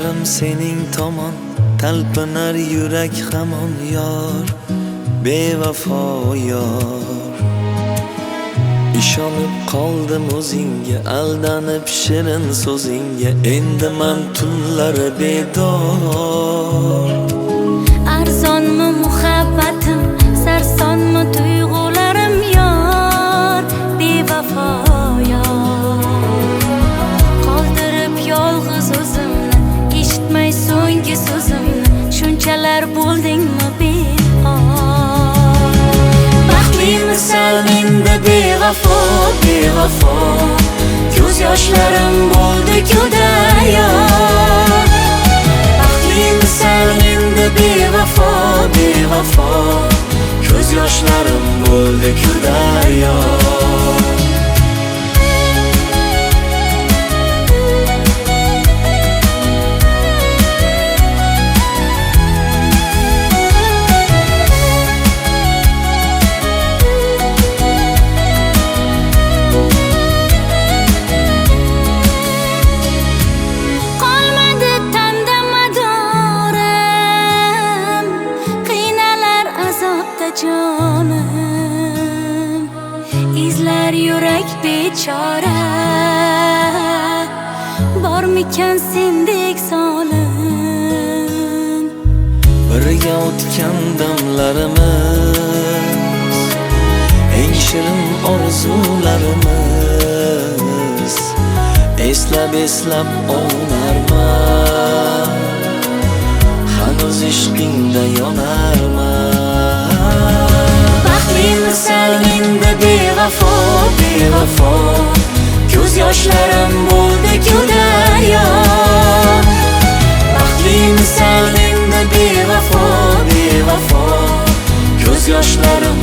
Ko'zlarim sening tomon talpinar yurak hamon yor bevafo yor. Ishonib qoldim o'zingga, aldanib shirin so'zingga, endi men tunlar bedor. Arzonmi muhabbatim, sarsonmi tuyg'ularim yor bevafo yor. Qoldirib yolg'iz o'zimni, eshitmay so'nggi so'zimni, shunchalar bo'ldingmi behor. Baxtlimisan endi bevafo, bevafo, ko'z yoshlarim bo'ldi-ku daryor. Baxtlimisan endi bevafo, bevafo, ko'z yoshlarim bo'ldi-ku daryor. Jonim izlar yurak bechora, bormikan sendek zolim. Birga o'tgan damlarimiz, eng shirin orzularimiz, eslab ovunarman, hanuz ishqingda yonarman. Baxtlimisan endi bevafo, bevafo, ko'z yoshlarim bo'ldi-ku daryor. Baxtlimisan endi bevafo, bevafo, ko'z yoshlarim